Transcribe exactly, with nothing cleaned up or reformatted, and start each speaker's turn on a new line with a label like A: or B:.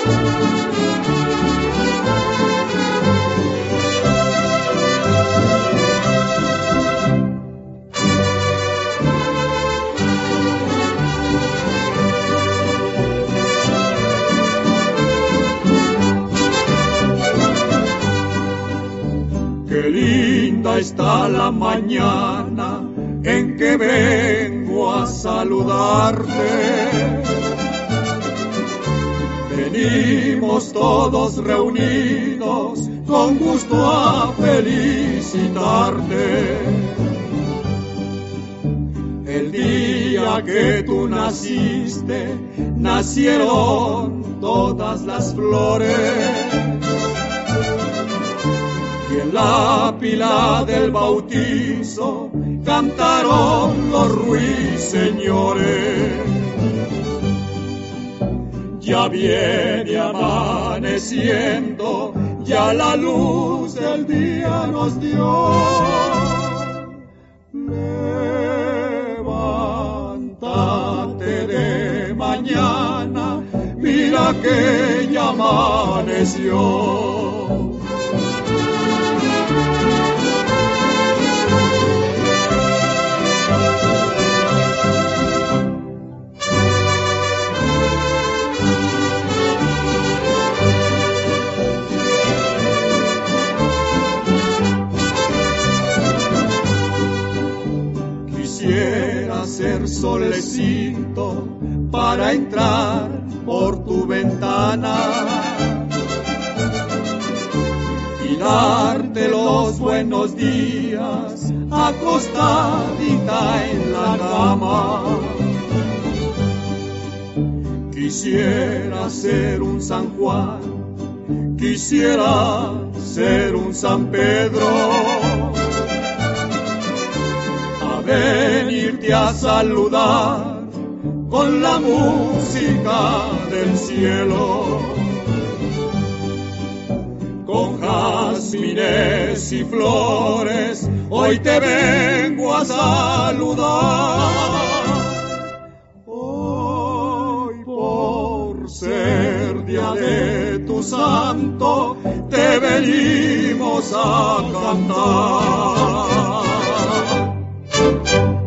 A: Qué linda está la mañana en que vengo a saludarte. Venimos todos reunidos con gusto a felicitarte. El día que tú naciste, nacieron todas las flores. Y en la pila del bautizo cantaron los ruiseñores. Ya viene amaneciendo, ya la luz del día nos dio. Levántate de mañana, mira que ya amaneció. Quisiera ser solecito para entrar por tu ventana y darte los buenos días acostadita en la cama. Quisiera ser un San Juan, quisiera ser un San Pedro, venirte a saludar con la música del cielo, con jazmines y flores, hoy te vengo a saludar. Hoy por ser día de tu santo, te venimos a cantar. Thank you.